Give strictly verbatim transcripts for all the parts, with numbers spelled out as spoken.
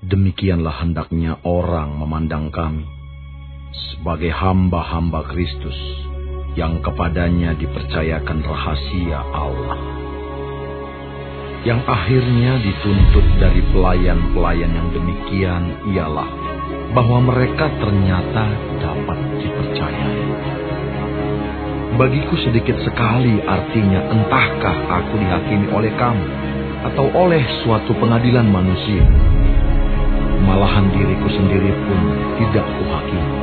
Demikianlah hendaknya orang memandang kami, sebagai hamba-hamba Kristus yang kepadanya dipercayakan rahasia Allah, yang akhirnya dituntut dari pelayan-pelayan yang demikian ialah bahwa mereka ternyata dapat dipercayai. Bagiku sedikit sekali artinya entahkah aku dihakimi oleh kamu atau oleh suatu pengadilan manusia. Malahan diriku sendiri pun tidak kuhakimi.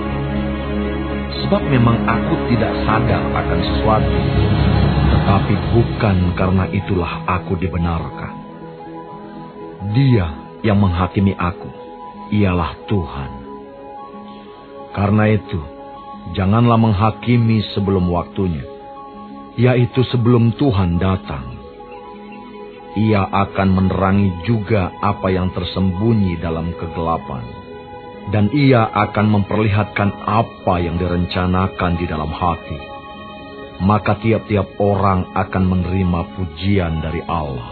Sebab memang aku tidak sadar akan sesuatu, tetapi bukan karena itulah aku dibenarkan. Dia yang menghakimi aku ialah Tuhan. Karena itu, janganlah menghakimi sebelum waktunya, yaitu sebelum Tuhan datang. Ia akan menerangi juga apa yang tersembunyi dalam kegelapan, dan ia akan memperlihatkan apa yang direncanakan di dalam hati. Maka tiap-tiap orang akan menerima pujian dari Allah.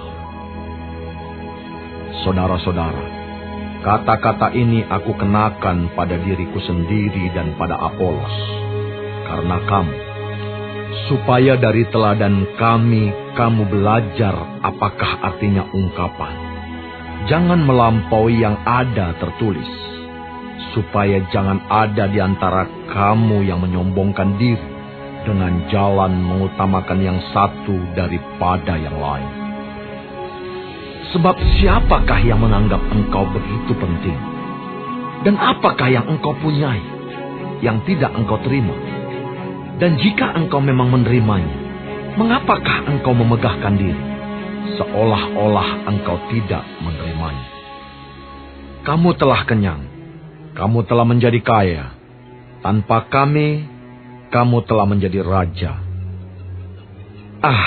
Saudara-saudara, kata-kata ini aku kenakan pada diriku sendiri dan pada Apolos, karena kamu, supaya dari teladan kami kamu belajar apakah artinya ungkapan. Jangan melampaui yang ada tertulis, supaya jangan ada di antara kamu yang menyombongkan diri dengan jalan mengutamakan yang satu daripada yang lain. Sebab siapakah yang menganggap engkau begitu penting? Dan apakah yang engkau punyai yang tidak engkau terima? Dan jika engkau memang menerimanya, mengapakah engkau memegahkan diri, seolah-olah engkau tidak menerimanya? Kamu telah kenyang, kamu telah menjadi kaya. Tanpa kami, kamu telah menjadi raja. Ah,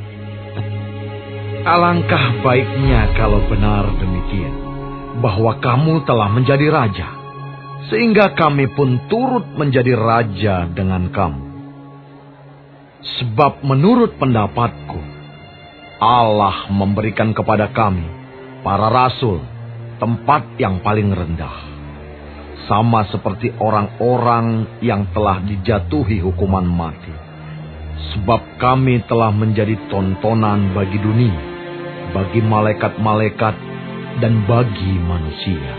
alangkah baiknya kalau benar demikian, bahwa kamu telah menjadi raja, sehingga kami pun turut menjadi raja dengan kamu. Sebab menurut pendapatku, Allah memberikan kepada kami, para rasul, tempat yang paling rendah. Sama seperti orang-orang yang telah dijatuhi hukuman mati. Sebab kami telah menjadi tontonan bagi dunia, bagi malaikat-malaikat, dan bagi manusia.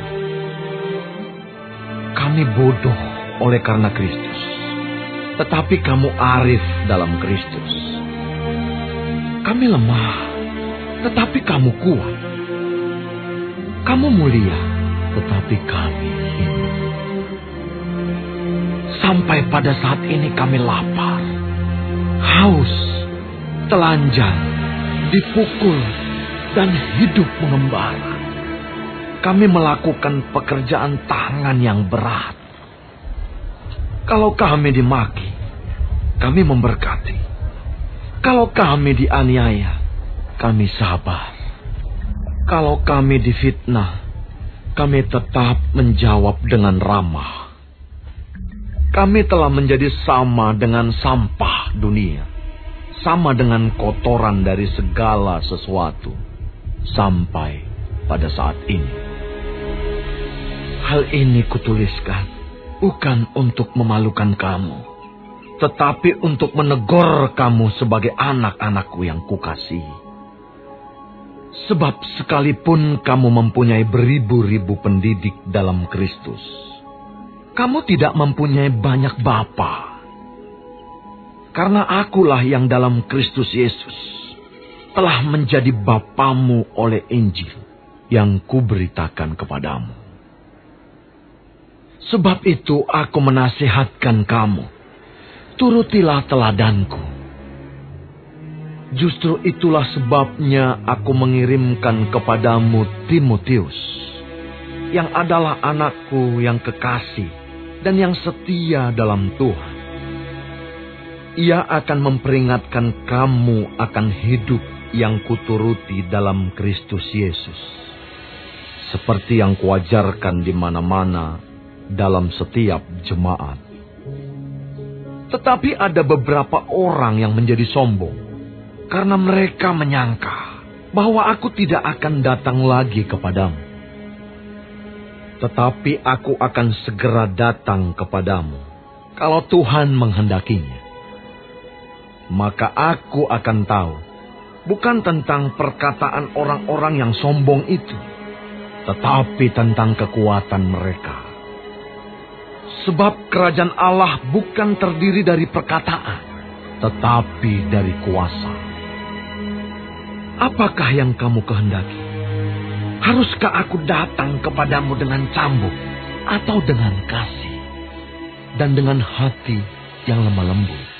Kami bodoh oleh karena Kristus, tetapi kamu arif dalam Kristus. Kami lemah, tetapi kamu kuat. Kamu mulia, tetapi kami hina. Sampai pada saat ini kami lapar, haus, telanjang, dipukul, dan hidup mengembara. Kami melakukan pekerjaan tangan yang berat. Kalau kami dimaki, kami memberkati. Kalau kami dianiaya, kami sabar. Kalau kami difitnah, kami tetap menjawab dengan ramah. Kami telah menjadi sama dengan sampah dunia, sama dengan kotoran dari segala sesuatu, sampai pada saat ini. Hal ini kutuliskan bukan untuk memalukan kamu, tetapi untuk menegur kamu sebagai anak-anakku yang kukasihi. Sebab sekalipun kamu mempunyai beribu-ribu pendidik dalam Kristus, kamu tidak mempunyai banyak bapa. Karena akulah yang dalam Kristus Yesus telah menjadi bapamu oleh Injil yang kuberitakan kepadamu. Sebab itu aku menasihatkan kamu, turutilah teladanku. Justru itulah sebabnya aku mengirimkan kepadamu Timotius, yang adalah anakku yang kekasih dan yang setia dalam Tuhan. Ia akan memperingatkan kamu akan hidup yang kuturuti dalam Kristus Yesus, seperti yang kuajarkan di mana-mana dalam setiap jemaat. Tetapi ada beberapa orang yang menjadi sombong, karena mereka menyangka bahwa aku tidak akan datang lagi kepadamu. Tetapi aku akan segera datang kepadamu, kalau Tuhan menghendakinya. Maka aku akan tahu, bukan tentang perkataan orang-orang yang sombong itu, tetapi tentang kekuatan mereka. Sebab kerajaan Allah bukan terdiri dari perkataan, tetapi dari kuasa. Apakah yang kamu kehendaki? Haruskah aku datang kepadamu dengan cambuk atau dengan kasih dan dengan hati yang lemah lembut?